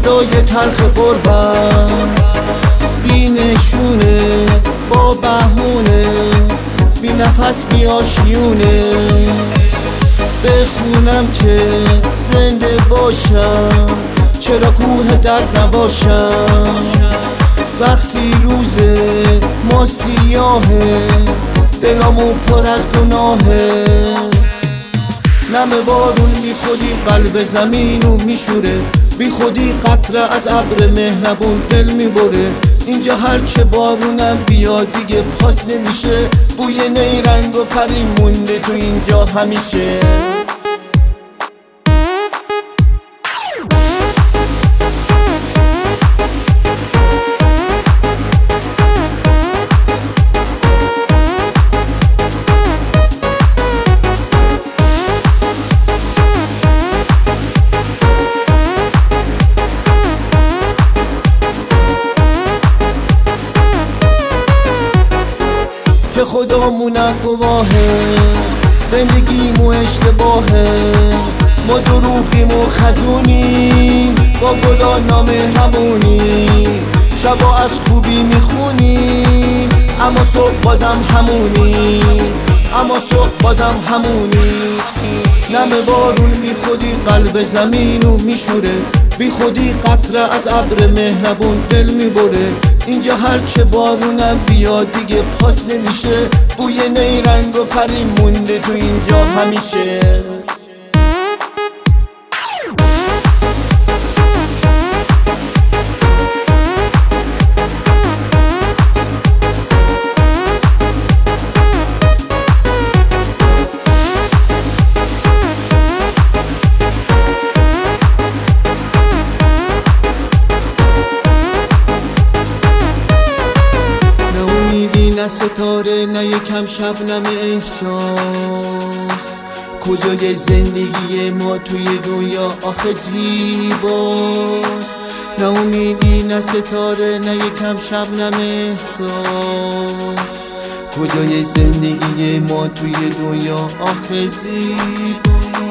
صدای تلخ قربم بی نشونه با بهونه، بی نفس بی آشیونه. بخونم که زنده باشم، چرا کوه درد نباشم. وقتی روز ما سیاهه، دلامو پر از گناهه. نم بارون بی خودی قلب زمینو میشوره، بی خودی قطره از ابر مهربون دل میبره. اینجا هرچه بارونم بیاد دیگه پاک نمیشه، بوی نیرنگ و پری مونده تو اینجا همیشه. که خدامونم گواهه، زندگیمو اشتباهه. ما دروغیم و خزونیم، با گلا نامهربونیم. شبا از خوبی میخونیم، اما صبح بازم همونیم، اما صبح بازم همونیم. نم بارون بی خودی قلب زمینو میشوره، بی خودی قطره از ابر مهربون دل میبره. اینجا هرچه بارونم بیاد دیگه پاک نمیشه، بوی نیرنگ و پری مونده تو اینجا همیشه. نه ستاره نه یکم شبنم احساس، کجای زندگی ما توی دنیا آخه زیباست. نه امیدی نه ستاره نه یکم شبنم احساس، کجای زندگی ما توی دنیا آخه زیباست.